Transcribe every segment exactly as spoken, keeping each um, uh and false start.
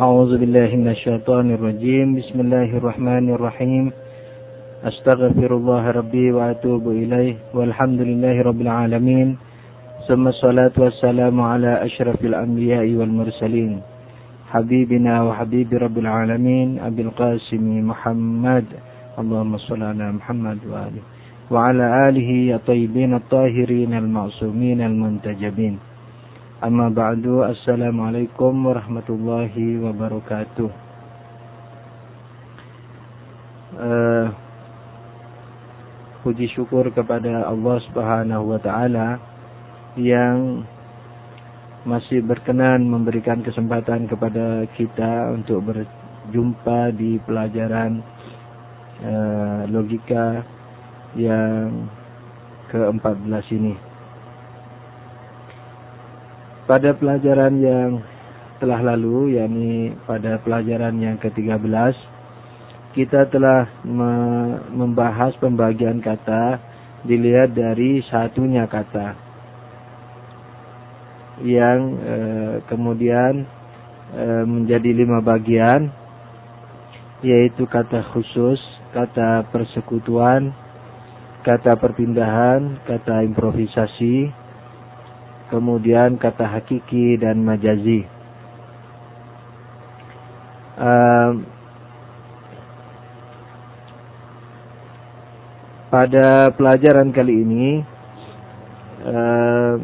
A'udzu billahi minasyaitonir rajim. Bismillahirrahmanirrahim. Astaghfirullah rabbi wa atubu ilaih. Walhamdulillahi rabbil alamin. Summa salatu wassalamu ala asyrafil anbiya'i wal mursalin. Habibina wa habibi rabbil alamin Abil Qasim Muhammad. Allahumma shalli ala Muhammad wa alihi wa ala alihi at-tayyibin at-tahirin al-ma'sumin al-muntajabin. Amma ba'du. Assalamualaikum warahmatullahi wabarakatuh. uh, Puji syukur kepada Allah Subhanahu wa ta'ala yang masih berkenan memberikan kesempatan kepada kita untuk berjumpa di pelajaran uh, logika yang keempat belas ini. Pada pelajaran yang telah lalu, yakni pada pelajaran yang ketiga belas, kita telah me- membahas pembagian kata dilihat dari satunya kata, yang eh, kemudian eh, menjadi lima bagian, yaitu kata khusus, kata persekutuan, kata perpindahan, kata improvisasi, kemudian kata hakiki dan majazi. Um, pada pelajaran kali ini um,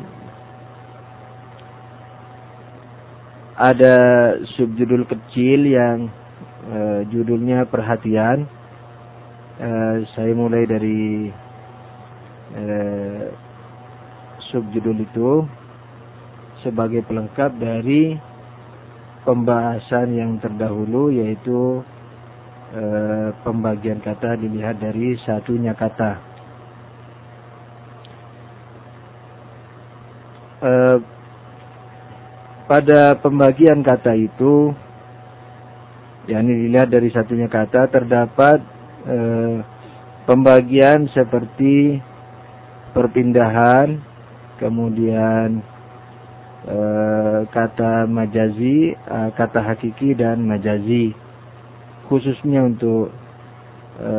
ada subjudul kecil yang uh, judulnya perhatian. Uh, saya mulai dari uh, subjudul itu sebagai pelengkap dari pembahasan yang terdahulu, yaitu e, pembagian kata dilihat dari satunya kata. E, pada pembagian kata itu, yakni dilihat dari satunya kata, terdapat e, pembagian seperti perpindahan, kemudian e, kata majazi, e, kata hakiki dan majazi. Khususnya untuk e,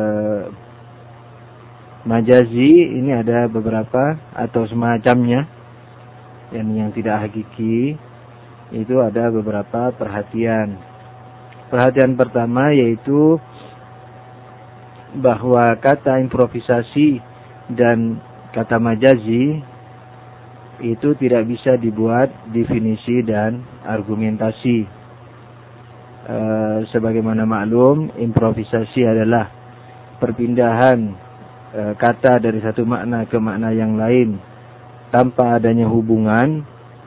majazi ini ada beberapa atau semacamnya, yang yang tidak hakiki itu ada beberapa perhatian. Perhatian pertama yaitu bahwa kata improvisasi dan kata majazi itu tidak bisa dibuat definisi dan argumentasi. E, sebagaimana maklum, improvisasi adalah perpindahan e, kata dari satu makna ke makna yang lain tanpa adanya hubungan.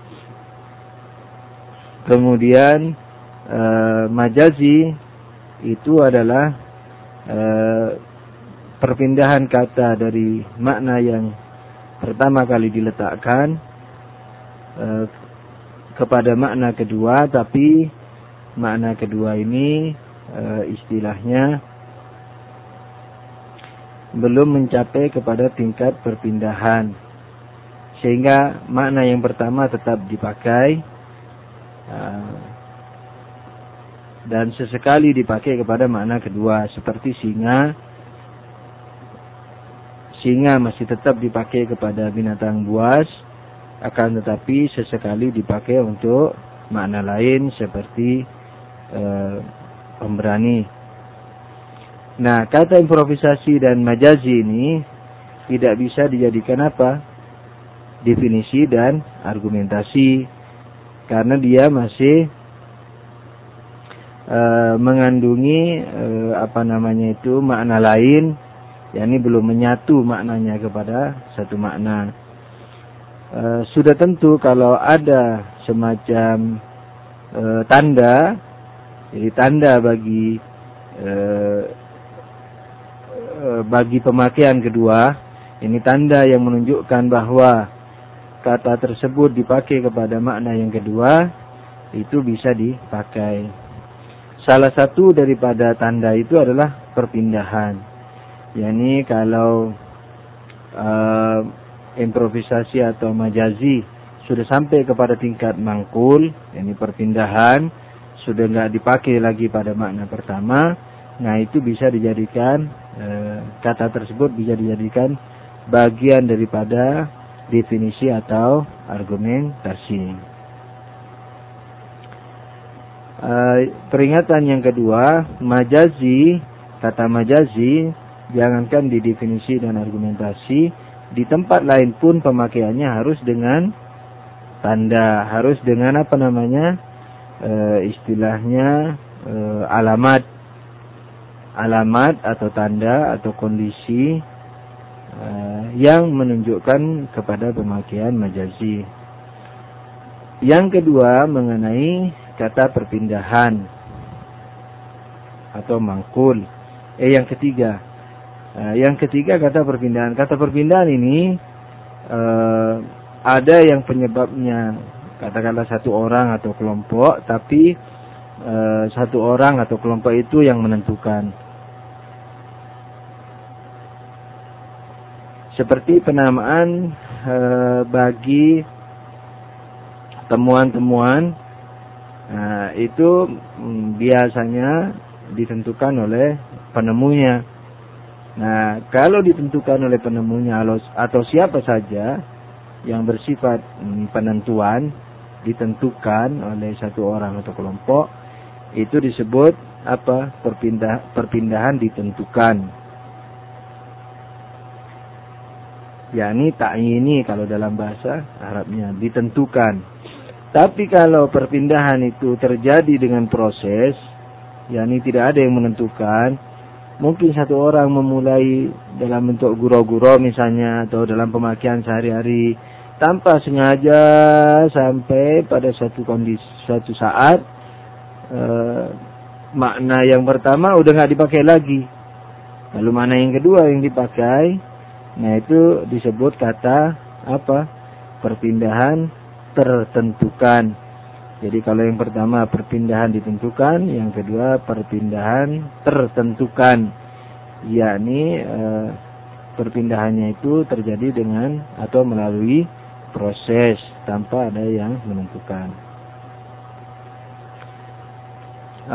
Kemudian e, majazi itu adalah e, perpindahan kata dari makna yang pertama kali diletakkan e, kepada makna kedua, tapi makna kedua ini e, istilahnya belum mencapai kepada tingkat perpindahan, sehingga makna yang pertama tetap dipakai e, dan sesekali dipakai kepada makna kedua, seperti singa. Singa masih tetap dipakai kepada binatang buas, akan tetapi sesekali dipakai untuk makna lain seperti e, pemberani. Nah, kata improvisasi dan majazi ini tidak bisa dijadikan apa? Definisi dan argumentasi, karena dia masih e, mengandungi e, apa namanya itu makna lain, yakni belum menyatu maknanya kepada satu makna. E, sudah tentu kalau ada semacam e, tanda, jadi tanda bagi e, e, bagi pemakaian kedua, ini tanda yang menunjukkan bahwa kata tersebut dipakai kepada makna yang kedua, itu bisa dipakai. Salah satu daripada tanda itu adalah perpindahan. yakni kalau uh, improvisasi atau majazi sudah sampai kepada tingkat mangkul, yakni perpindahan, sudah nggak dipakai lagi pada makna pertama, nah itu bisa dijadikan e, kata tersebut bisa dijadikan bagian daripada definisi atau argumentasi. E, peringatan yang kedua, majazi, kata majazi jangankan di definisi dan argumentasi, di tempat lain pun pemakaiannya harus dengan tanda, harus dengan apa namanya e, istilahnya e, alamat, alamat atau tanda atau kondisi e, yang menunjukkan kepada pemakaian majazi. Yang kedua mengenai kata perpindahan atau mangkul. Eh yang ketiga. Uh, yang ketiga kata perpindahan. Kata perpindahan ini uh, ada yang penyebabnya katakanlah satu orang atau kelompok, tapi uh, satu orang atau kelompok itu yang menentukan. Seperti penamaan uh, bagi temuan-temuan uh, itu um, biasanya ditentukan oleh penemunya. Nah, kalau ditentukan oleh penemunya atau siapa saja yang bersifat penentuan ditentukan oleh satu orang atau kelompok, itu disebut apa? Perpindah, perpindahan ditentukan. Yakni ta'yini kalau dalam bahasa Arabnya, ditentukan. Tapi kalau perpindahan itu terjadi dengan proses, yakni tidak ada yang menentukan, mungkin satu orang memulai dalam bentuk gurau-gurau misalnya, atau dalam pemakaian sehari-hari, tanpa sengaja sampai pada suatu kondisi, suatu saat eh, makna yang pertama udah nggak dipakai lagi, lalu makna yang kedua yang dipakai, nah itu disebut kata apa? Perpindahan tertentukan. Jadi kalau yang pertama perpindahan ditentukan, yang kedua perpindahan tertentukan. Yakni e, perpindahannya itu terjadi dengan atau melalui proses tanpa ada yang menentukan. E,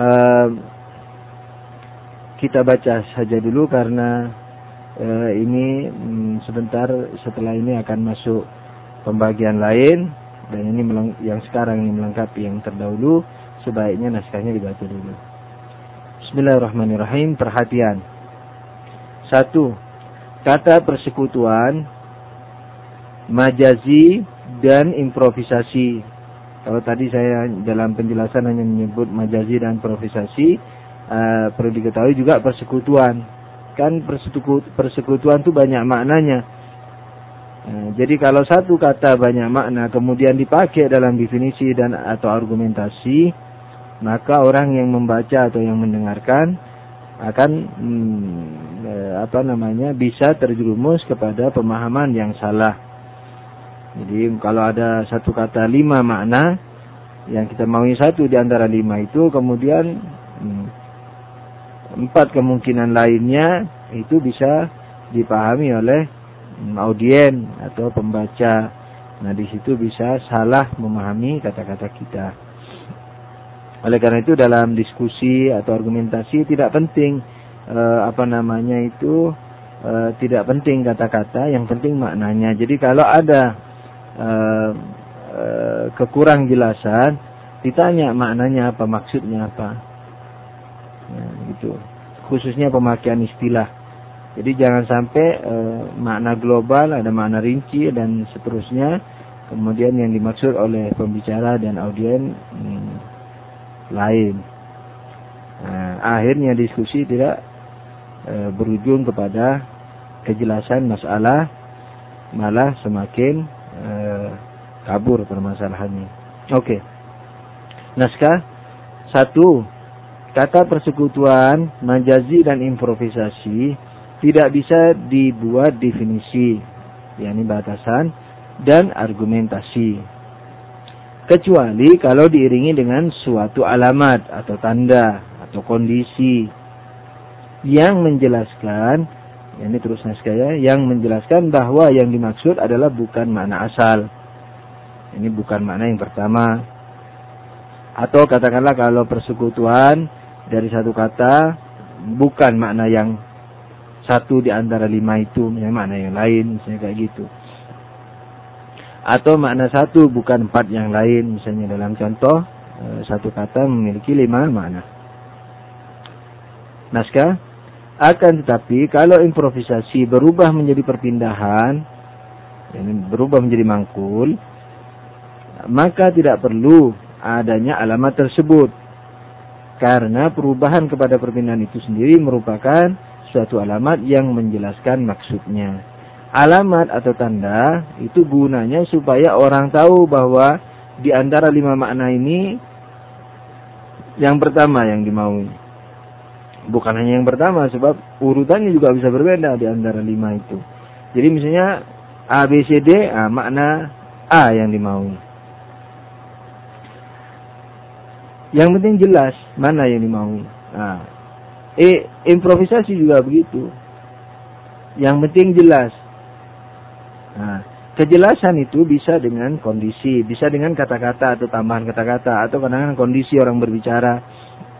kita baca saja dulu karena e, ini mm, sebentar setelah ini akan masuk pembagian lain. Dan ini yang sekarang ini melengkapi yang terdahulu, sebaiknya naskahnya dibaca dulu. Bismillahirrahmanirrahim. Perhatian. Satu, kata persekutuan, majazi dan improvisasi. Kalau tadi saya dalam penjelasan hanya menyebut majazi dan improvisasi, uh, perlu diketahui juga persekutuan. Kan persekutuan itu banyak maknanya. Nah, jadi kalau satu kata banyak makna kemudian dipakai dalam definisi dan atau argumentasi, maka orang yang membaca atau yang mendengarkan akan hmm, eh, apa namanya bisa terjerumus kepada pemahaman yang salah. Jadi kalau ada satu kata lima makna, yang kita maui satu di antara lima itu, kemudian hmm, empat kemungkinan lainnya itu bisa dipahami oleh audien atau pembaca. Nah, di situ bisa salah memahami kata-kata kita. Oleh karena itu dalam diskusi atau argumentasi tidak penting eh, apa namanya itu eh, tidak penting kata-kata, yang penting maknanya. Jadi kalau ada eh, eh, kekurang jelasan, ditanya maknanya apa, maksudnya apa. Nah, gitu. Khususnya pemakaian istilah. Jadi jangan sampai e, makna global, ada makna rinci dan seterusnya, kemudian yang dimaksud oleh pembicara dan audien hmm, lain. Nah, akhirnya diskusi tidak e, berujung kepada kejelasan masalah, malah semakin e, kabur permasalahannya. Oke. Naskah satu, kata persekutuan, majazi dan improvisasi tidak bisa dibuat definisi, yakni batasan dan argumentasi, kecuali kalau diiringi dengan suatu alamat atau tanda atau kondisi yang menjelaskan, yakni terus naskah ya, yang menjelaskan bahwa yang dimaksud adalah bukan makna asal. Ini bukan makna yang pertama. Atau katakanlah kalau persekutuan dari satu kata bukan makna yang satu di antara lima itu, misalnya makna yang lain, misalnya kayak gitu. Atau makna satu bukan empat yang lain, misalnya dalam contoh satu kata memiliki lima makna. Naskah. Akan tetapi kalau improvisasi berubah menjadi perpindahan, yani berubah menjadi mangkul, maka tidak perlu adanya alamat tersebut. Karena perubahan kepada perpindahan itu sendiri merupakan suatu alamat yang menjelaskan maksudnya. Alamat atau tanda itu gunanya supaya orang tahu bahwa di antara lima makna ini yang pertama yang dimaui. Bukan hanya yang pertama, sebab urutannya juga bisa berbeda di antara lima itu. Jadi misalnya A, B, C, D, ah, makna A yang dimaui. Yang penting jelas mana yang dimaui. Nah, eh, improvisasi juga begitu. Yang penting jelas. Nah, kejelasan itu bisa dengan kondisi, bisa dengan kata-kata atau tambahan kata-kata, atau kadang-kadang kondisi orang berbicara.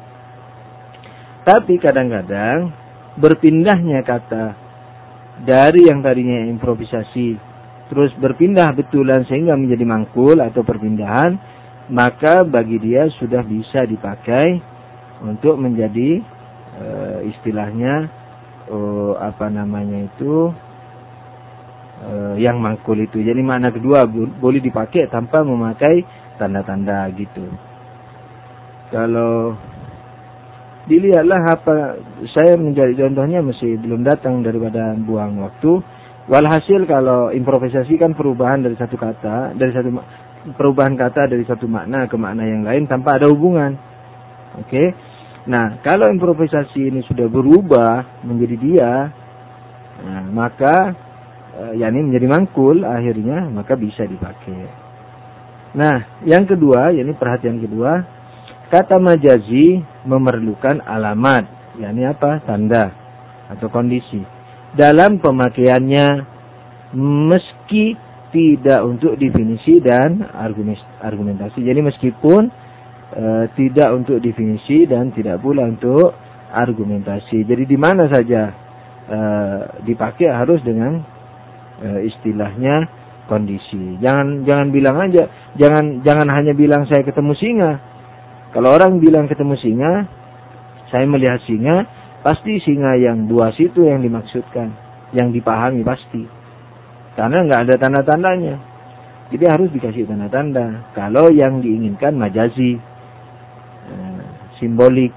Tapi kadang-kadang berpindahnya kata dari yang tadinya improvisasi terus berpindah betulan sehingga menjadi mangkul atau perpindahan, maka bagi dia sudah bisa dipakai untuk menjadi e, istilahnya e, apa namanya itu e, yang mangkul itu. Jadi makna kedua boleh dipakai tanpa memakai tanda-tanda gitu. Kalau dilihatlah apa saya menjadi contohnya masih belum datang daripada buang waktu. Walhasil kalau improvisasi kan perubahan dari satu kata, dari satu perubahan kata dari satu makna ke makna yang lain tanpa ada hubungan. Oke. Okay? Nah, kalau improvisasi ini sudah berubah menjadi dia, nah, maka eh, yakni menjadi mangkul akhirnya, maka bisa dipakai. Nah, yang kedua, yakni perhatian kedua, kata majazi memerlukan alamat, yakni apa? Tanda atau kondisi. Dalam pemakaiannya meski tidak untuk definisi dan argumentasi. Jadi meskipun e, tidak untuk definisi dan tidak pula untuk argumentasi. Jadi di mana saja e, dipakai harus dengan e, istilahnya kondisi. Jangan jangan bilang aja, jangan jangan hanya bilang saya ketemu singa. Kalau orang bilang ketemu singa, saya melihat singa, pasti singa yang buas itu yang dimaksudkan, yang dipahami pasti. Karena nggak ada tanda-tandanya. Jadi harus dikasih tanda-tanda. Kalau yang diinginkan majazi, eh, simbolik.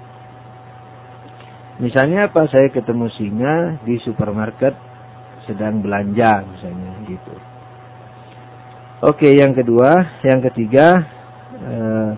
Misalnya apa? Saya ketemu singa di supermarket sedang belanja, misalnya gitu. Oke, yang kedua, yang ketiga. Eh,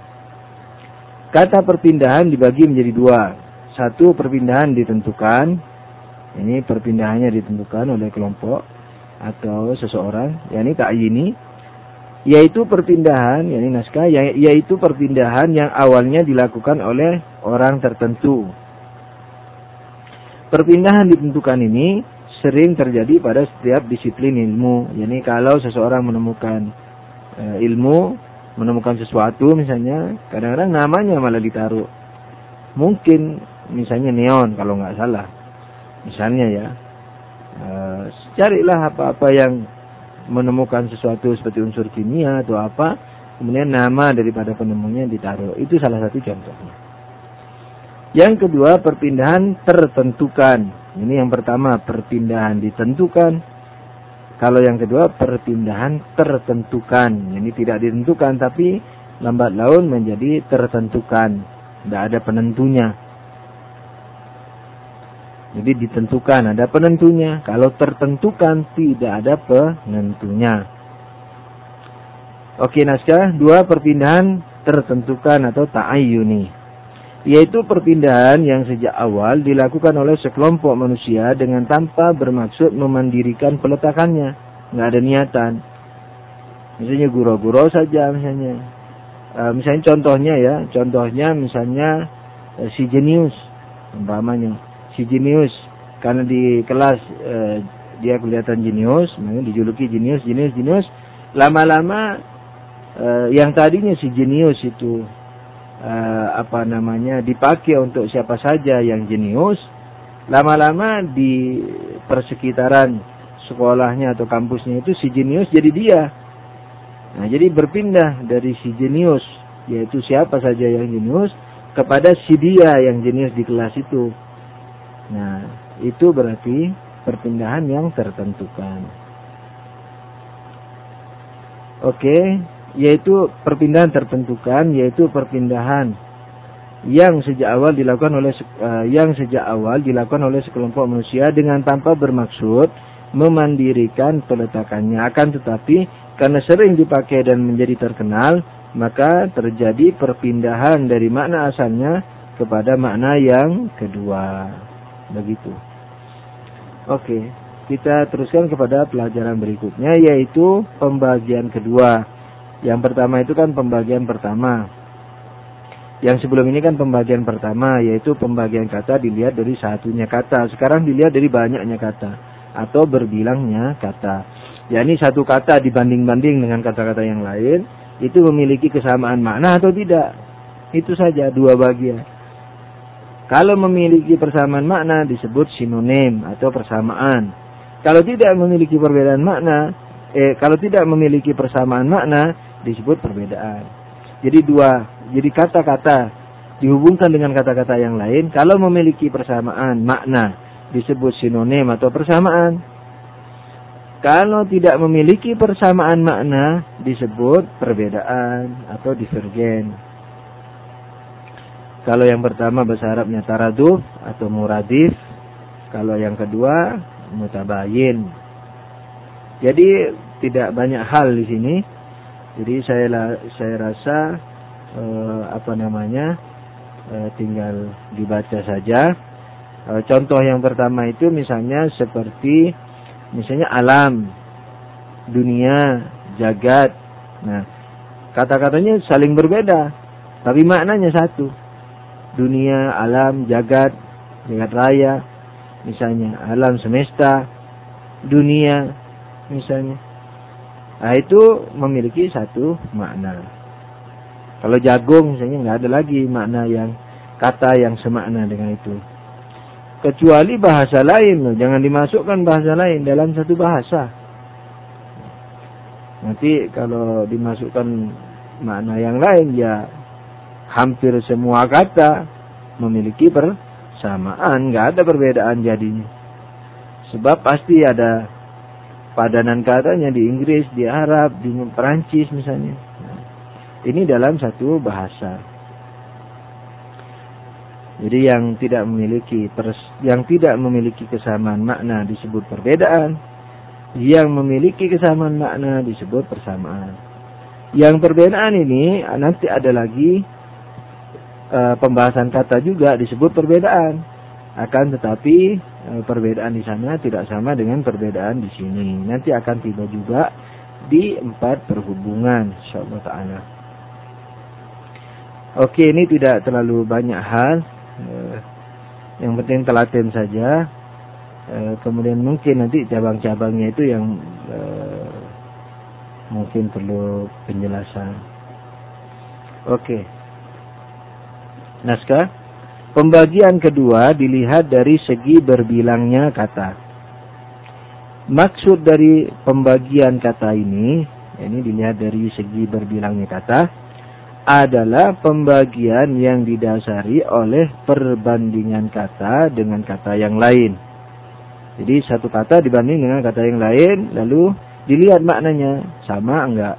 Kata perpindahan dibagi menjadi dua. Satu, perpindahan ditentukan. Ini perpindahannya ditentukan oleh kelompok atau seseorang. yakni ta'yini. Yaitu perpindahan, yakni naskah, yaitu perpindahan yang awalnya dilakukan oleh orang tertentu. Perpindahan ditentukan ini sering terjadi pada setiap disiplin ilmu. yakni kalau seseorang menemukan e, ilmu, menemukan sesuatu misalnya, kadang-kadang namanya malah ditaruh. Mungkin misalnya neon kalau nggak salah. Misalnya ya, e, carilah apa-apa yang menemukan sesuatu seperti unsur kimia atau apa, kemudian nama daripada penemunya ditaruh. Itu salah satu contohnya. Yang kedua, perpindahan tertentukan. Ini yang pertama, perpindahan ditentukan. Kalau yang kedua, perpindahan tertentukan. Ini tidak ditentukan, tapi lambat laun menjadi tertentukan. Tidak ada penentunya. Jadi ditentukan, ada penentunya. Kalau tertentukan, tidak ada penentunya. Oke, naskah. Dua, perpindahan tertentukan atau ta'ayyuni. Yaitu perpindahan yang sejak awal dilakukan oleh sekelompok manusia dengan tanpa bermaksud memandirikan peletakannya. Nggak ada niatan. Misalnya gurau-gurau saja misalnya. E, misalnya contohnya ya. Contohnya misalnya e, si jenius. Umpamanya. Si jenius. Karena di kelas e, dia kelihatan jenius. Dijuluki jenius, jenius, jenius. Lama-lama uh, yang tadinya si jenius itu uh, apa namanya dipakai untuk siapa saja yang jenius, lama-lama di persekitaran sekolahnya atau kampusnya itu si jenius jadi dia. Nah, jadi berpindah dari si jenius, yaitu siapa saja yang jenius, kepada si dia yang jenius di kelas itu. Nah, itu berarti perpindahan yang tertentukan. Oke, yaitu perpindahan tertentukan, yaitu perpindahan yang sejak awal dilakukan oleh uh, yang sejak awal dilakukan oleh sekelompok manusia dengan tanpa bermaksud memandirikan peletakannya. Akan tetapi karena sering dipakai dan menjadi terkenal, maka terjadi perpindahan dari makna asalnya kepada makna yang kedua. Begitu. Oke. Kita teruskan kepada pelajaran berikutnya, yaitu pembagian kedua. Yang pertama itu kan pembagian pertama. Yang sebelum ini kan pembagian pertama, yaitu pembagian kata dilihat dari satunya kata. Sekarang dilihat dari banyaknya kata atau berbilangnya kata. yakni satu kata dibanding-banding dengan kata-kata yang lain, itu memiliki kesamaan makna atau tidak. Itu saja, dua bagian. Kalau memiliki persamaan makna disebut sinonim atau persamaan. Kalau tidak memiliki perbedaan makna, eh kalau tidak memiliki persamaan makna disebut perbedaan. Jadi dua, jadi kata-kata dihubungkan dengan kata-kata yang lain, kalau memiliki persamaan makna disebut sinonim atau persamaan. Kalau tidak memiliki persamaan makna disebut perbedaan atau divergen. Kalau yang pertama bahasa Arabnya taraduf atau muradif. Kalau yang kedua mutabayin. Jadi tidak banyak hal di sini. Jadi saya saya rasa eh, apa namanya eh, tinggal dibaca saja. Eh, contoh yang pertama itu misalnya seperti misalnya alam, dunia, jagat. Nah, kata-katanya saling berbeda, tapi maknanya satu. Dunia, alam, jagat, jagat raya, misalnya alam semesta, dunia, misalnya. Nah, itu memiliki satu makna. Kalau jagung misalnya nggak ada lagi makna yang kata yang semakna dengan itu. Kecuali bahasa lain loh, jangan dimasukkan bahasa lain dalam satu bahasa. Nanti kalau dimasukkan makna yang lain ya hampir semua kata memiliki persamaan, nggak ada perbedaan jadinya. Sebab pasti ada padanan katanya di Inggris, di Arab, di Perancis misalnya. Nah, ini dalam satu bahasa. Jadi yang tidak memiliki pers, yang tidak memiliki kesamaan makna disebut perbedaan, yang memiliki kesamaan makna disebut persamaan. Yang perbedaan ini nanti ada lagi e, pembahasan kata juga disebut perbedaan. Akan tetapi e, perbedaan di sana tidak sama dengan perbedaan di sini. Nanti akan tiba juga di empat perhubungan, insyaallah taala. Oke, ini tidak terlalu banyak hal. Uh, yang penting telaten saja. Uh, kemudian mungkin nanti cabang-cabangnya itu yang uh, mungkin perlu penjelasan. Oke. Naskah. Pembagian kedua dilihat dari segi berbilangnya kata. Maksud dari pembagian kata ini, ini dilihat dari segi berbilangnya kata, adalah pembagian yang didasari oleh perbandingan kata dengan kata yang lain. Jadi satu kata dibanding dengan kata yang lain, lalu dilihat maknanya sama enggak.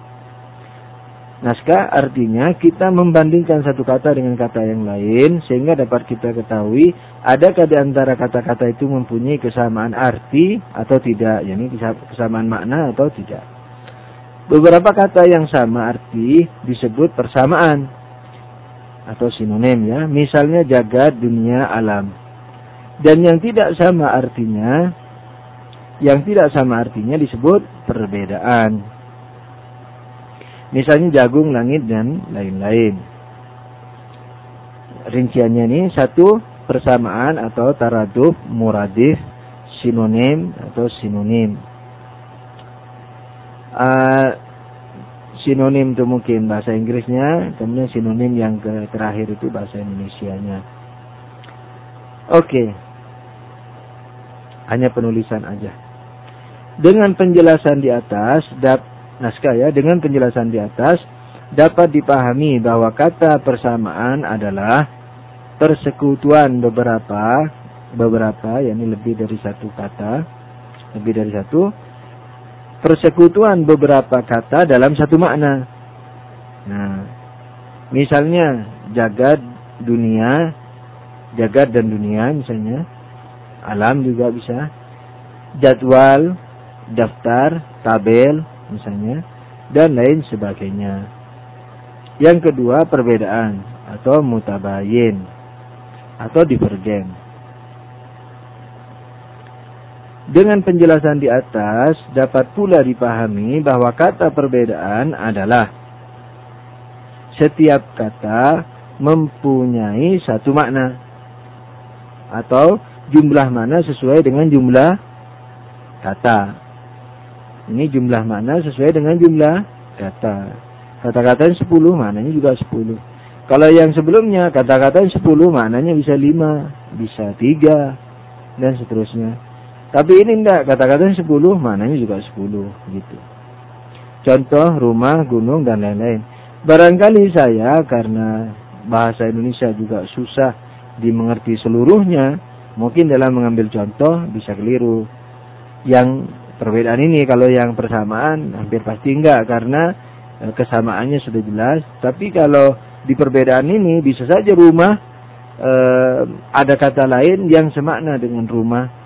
Naskah artinya kita membandingkan satu kata dengan kata yang lain sehingga dapat kita ketahui adakah di antara kata-kata itu mempunyai kesamaan arti atau tidak, yakni kesamaan makna atau tidak. Beberapa kata yang sama arti disebut persamaan atau sinonim ya. Misalnya jagat, dunia, alam. Dan yang tidak sama artinya, yang tidak sama artinya disebut perbedaan. Misalnya jagung, langit, dan lain-lain. Rinciannya ini satu persamaan atau taraduf, muradif, sinonim atau sinonim. Uh, sinonim itu mungkin bahasa Inggrisnya, kemudian sinonim yang ke terakhir itu bahasa Indonesianya. Oke. Hanya penulisan aja. Dengan penjelasan di atas, dap, naskah ya, dengan penjelasan di atas dapat dipahami bahwa kata persamaan adalah persekutuan beberapa beberapa, yakni lebih dari satu kata, lebih dari satu persekutuan beberapa kata dalam satu makna. Nah, misalnya jagad, dunia, jagad dan dunia misalnya, alam juga bisa, jadwal, daftar, tabel misalnya, dan lain sebagainya. Yang kedua, perbedaan atau mutabayin atau divergen. Dengan penjelasan di atas dapat pula dipahami bahwa kata perbedaan adalah setiap kata mempunyai satu makna atau jumlah makna sesuai dengan jumlah kata. Ini jumlah makna sesuai dengan jumlah kata. Kata-kata yang sepuluh maknanya juga sepuluh. Kalau yang sebelumnya kata-kata yang sepuluh maknanya bisa lima, bisa tiga, dan seterusnya. Tapi ini enggak, kata-kata yang sepuluh maknanya juga sepuluh gitu. Contoh rumah, gunung, dan lain-lain. Barangkali saya karena bahasa Indonesia juga susah dimengerti seluruhnya, mungkin dalam mengambil contoh bisa keliru. Yang perbedaan ini, kalau yang persamaan hampir pasti enggak, karena kesamaannya sudah jelas. Tapi kalau di perbedaan ini bisa saja rumah eh, ada kata lain yang semakna dengan rumah.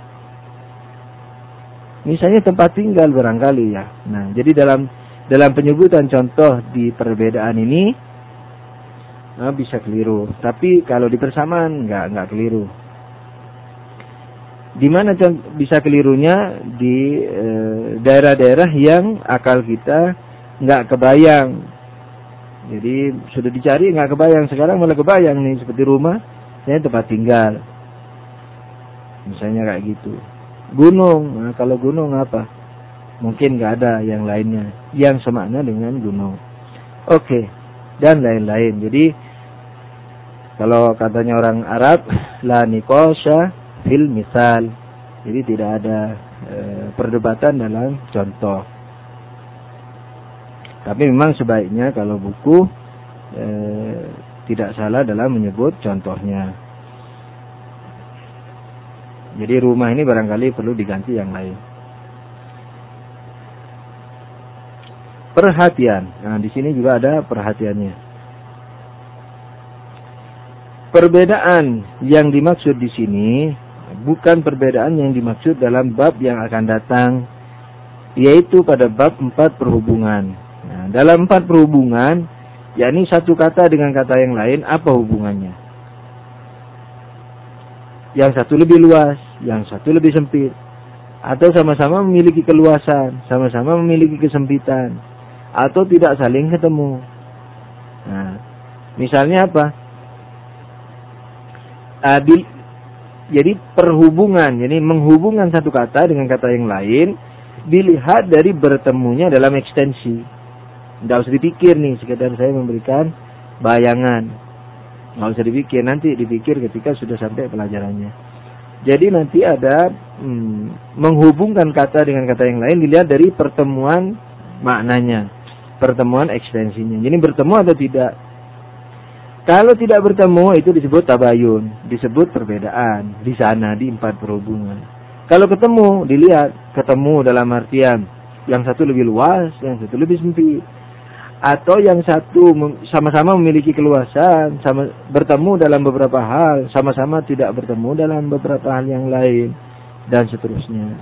Misalnya tempat tinggal barangkali ya. Nah, jadi dalam dalam penyebutan contoh di perbedaan ini nah, bisa keliru. Tapi kalau di persamaan enggak enggak keliru. Di mana bisa kelirunya? Di daerah-daerah eh, yang akal kita enggak kebayang. Jadi sudah dicari enggak kebayang, sekarang malah kebayang nih, seperti rumah, saya tempat tinggal. Misalnya kayak gitu. Gunung, nah, kalau gunung apa? Mungkin nggak ada yang lainnya yang semakna dengan gunung. Oke, dan lain-lain. Jadi kalau katanya orang Arab, la niqasha fil misal. Jadi tidak ada e, perdebatan dalam contoh. Tapi memang sebaiknya kalau buku e, tidak salah dalam menyebut contohnya. Jadi rumah ini barangkali perlu diganti yang lain. Perhatian. Nah, di sini juga ada perhatiannya. Perbedaan yang dimaksud di sini bukan perbedaan yang dimaksud dalam bab yang akan datang, yaitu pada bab empat perhubungan. Nah, dalam empat perhubungan, yakni satu kata dengan kata yang lain, apa hubungannya? Yang satu lebih luas, yang satu lebih sempit. Atau sama-sama memiliki keluasan, sama-sama memiliki kesempitan. Atau tidak saling ketemu. Nah, misalnya apa? Adil, jadi perhubungan, jadi menghubungkan satu kata dengan kata yang lain, dilihat dari bertemunya dalam ekstensi. Tidak usah dipikir nih, sekedar saya memberikan bayangan. Nggak usah dipikir, nanti dipikir ketika sudah sampai pelajarannya. Jadi nanti ada hmm, menghubungkan kata dengan kata yang lain dilihat dari pertemuan maknanya, pertemuan ekstensinya. Jadi bertemu atau tidak. Kalau tidak bertemu itu disebut tabayun, disebut perbedaan di sana di empat perhubungan. Kalau ketemu, dilihat ketemu dalam artian yang satu lebih luas, yang satu lebih sempit. Atau yang satu sama-sama memiliki keluasan, sama bertemu dalam beberapa hal, sama-sama tidak bertemu dalam beberapa hal yang lain, dan seterusnya.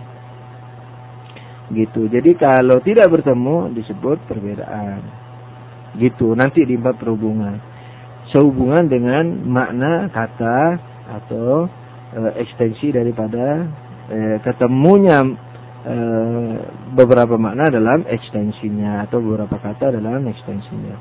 Gitu. Jadi kalau tidak bertemu disebut perbedaan. Gitu. Nanti di empat perhubungan. Sehubungan dengan makna kata atau e, ekstensi daripada e, ketemunya e, beberapa makna dalam ekstensinya atau beberapa kata dalam ekstensinya.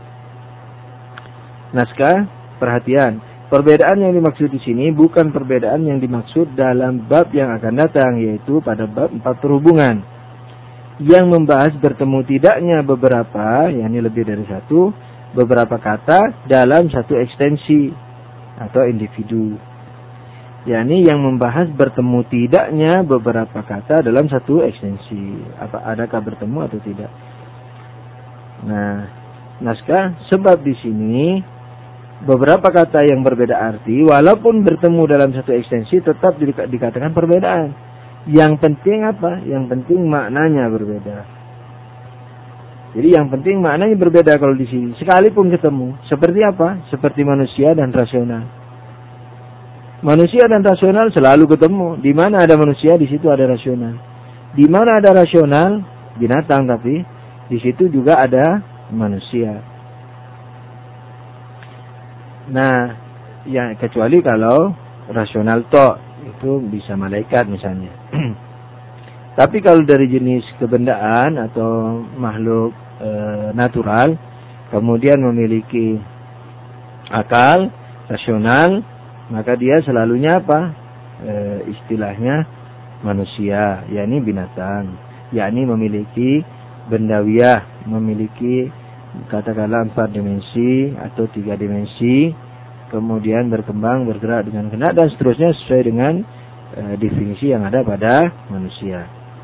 Naskah, perhatian. Perbedaan yang dimaksud di sini bukan perbedaan yang dimaksud dalam bab yang akan datang, yaitu pada bab empat perhubungan. yang membahas bertemu tidaknya beberapa, yakni lebih dari satu, beberapa kata dalam satu ekstensi atau individu. Yakni yang membahas bertemu tidaknya beberapa kata dalam satu ekstensi. Apa adakah bertemu atau tidak? Nah, naskah sebab di sini beberapa kata yang berbeda arti, walaupun bertemu dalam satu ekstensi, tetap dikatakan perbedaan. Yang penting apa? Yang penting maknanya berbeda. Jadi yang penting maknanya berbeda kalau di sini. Sekalipun ketemu. Seperti apa? Seperti manusia dan rasional. Manusia dan rasional selalu ketemu. Di mana ada manusia, di situ ada rasional. Di mana ada rasional, binatang tapi, di situ juga ada manusia. Nah, ya kecuali kalau rasional toh, itu bisa malaikat misalnya. Tapi kalau dari jenis kebendaan atau makhluk e, natural, kemudian memiliki akal, rasional, maka dia selalunya apa? E, istilahnya manusia, yakni binatang, yakni memiliki bendawiyah, memiliki katakanlah empat dimensi atau tiga dimensi, kemudian berkembang, bergerak dengan gerak dan seterusnya sesuai dengan e, definisi yang ada pada manusia.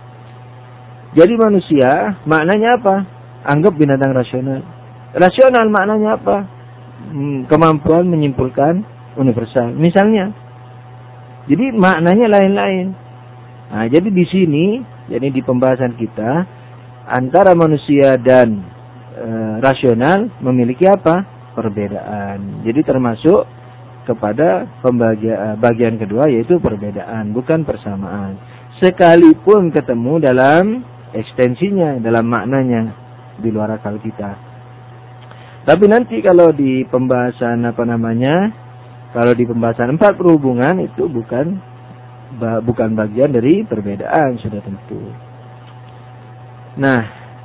Jadi manusia maknanya apa? Anggap binatang rasional. Rasional maknanya apa? Hmm, kemampuan menyimpulkan universal. Misalnya. Jadi maknanya lain-lain. Nah, jadi di sini, jadi di pembahasan kita, antara manusia dan e, rasional memiliki apa? Perbedaan. Jadi termasuk kepada pembagian bagian kedua, yaitu perbedaan, bukan persamaan. Sekalipun ketemu dalam ekstensinya, dalam maknanya di luar akal kita. Tapi nanti kalau di pembahasan apa namanya, kalau di pembahasan empat perhubungan itu bukan bukan bagian dari perbedaan, sudah tentu. Nah,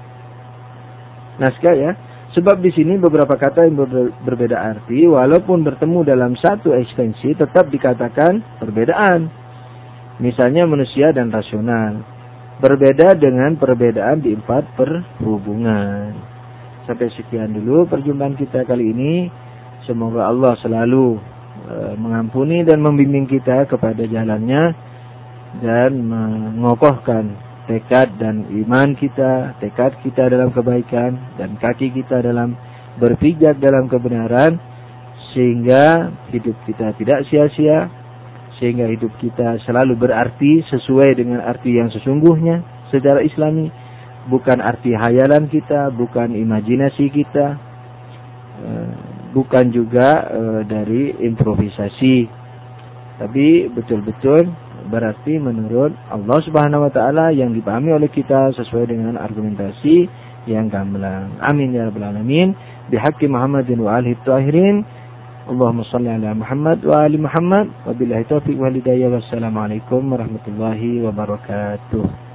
naskah ya. Sebab di sini beberapa kata yang berbeda arti, walaupun bertemu dalam satu ekstensi, tetap dikatakan perbedaan. Misalnya manusia dan rasional. Berbeda dengan perbedaan di empat perhubungan. Sampai sekian dulu perjumpaan kita kali ini. Semoga Allah selalu e, mengampuni dan membimbing kita kepada jalannya. Dan mengokohkan tekad dan iman kita, tekad kita dalam kebaikan, dan kaki kita dalam berpijak dalam kebenaran. Sehingga hidup kita tidak sia-sia. Sehingga hidup kita selalu berarti sesuai dengan arti yang sesungguhnya secara Islami. Bukan arti hayalan kita, bukan imajinasi kita, bukan juga dari improvisasi. Tapi betul-betul berarti menurut Allah Subhanahu wa taala yang dipahami oleh kita sesuai dengan argumentasi yang gamblang. Amin ya rabbal alamin. Bihaqqi Muhammadin wa alihi thahirin. Allahumma salli ala Muhammad wa ali Muhammad. Wabillahi taufiq wal hidayah. Wassalamualaikum warahmatullahi wabarakatuh.